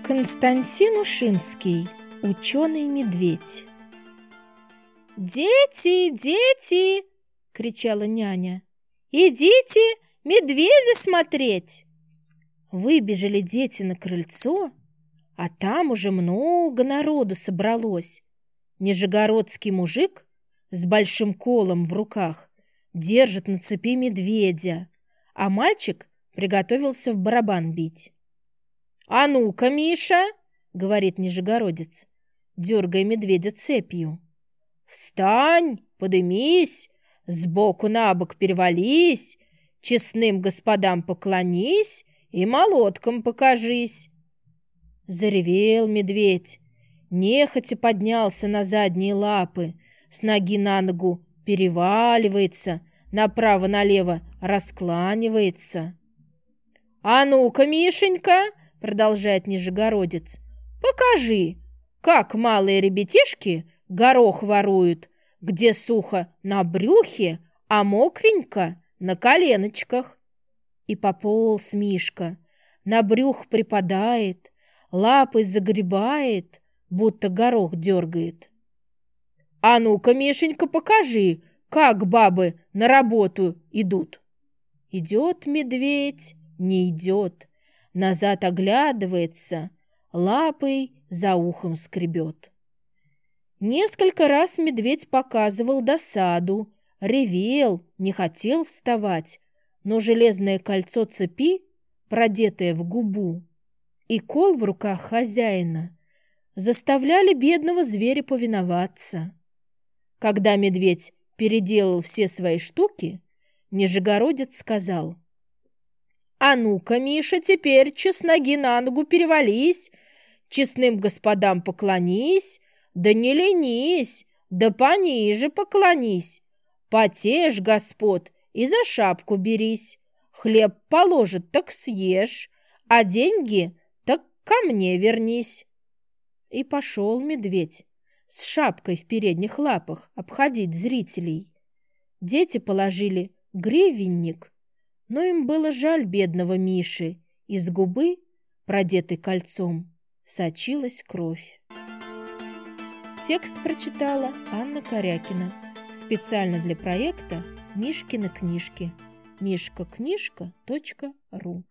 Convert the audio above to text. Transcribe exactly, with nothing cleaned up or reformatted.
Константин Ушинский. Ученый-медведь. «Дети, дети!» — кричала няня. «Идите медведя смотреть!» Выбежали дети на крыльцо, а там уже много народу собралось. Нижегородский мужик с большим колом в руках держит на цепи медведя, а мальчик приготовился в барабан бить. «А ну-ка, Миша!» — говорит нижегородец, дергая медведя цепью. «Встань, подымись, сбоку на бок перевались, честным господам поклонись и молотком покажись». Заревел медведь, нехотя поднялся на задние лапы, с ноги на ногу переваливается, направо-налево раскланивается. «А ну-ка, Мишенька!» — продолжает нижегородец. «Покажи, как малые ребятишки горох воруют, где сухо на брюхе, а мокренько на коленочках». И пополз Мишка, на брюх припадает, лапой загребает, будто горох дергает. «А ну-ка, Мишенька, покажи, как бабы на работу идут». Идет медведь, не идет, назад оглядывается, лапой за ухом скребет. Несколько раз медведь показывал досаду, ревел, не хотел вставать, но железное кольцо цепи, продетое в губу, и кол в руках хозяина заставляли бедного зверя повиноваться. Когда медведь переделал все свои штуки, нижегородец сказал: «А ну-ка, Миша, теперь с ноги на ногу перевались, честным господам поклонись, да не ленись, да пониже поклонись, потешь господ и за шапку берись, хлеб положит, так съешь, а деньги так ко мне вернись». И пошел медведь с шапкой в передних лапах обходить зрителей. Дети положили гривенник, но им было жаль бедного Миши, из губы, продетой кольцом, сочилась кровь. Текст прочитала Анна Корякина. Специально для проекта «Мишкины книжки». мишка книжка точка ру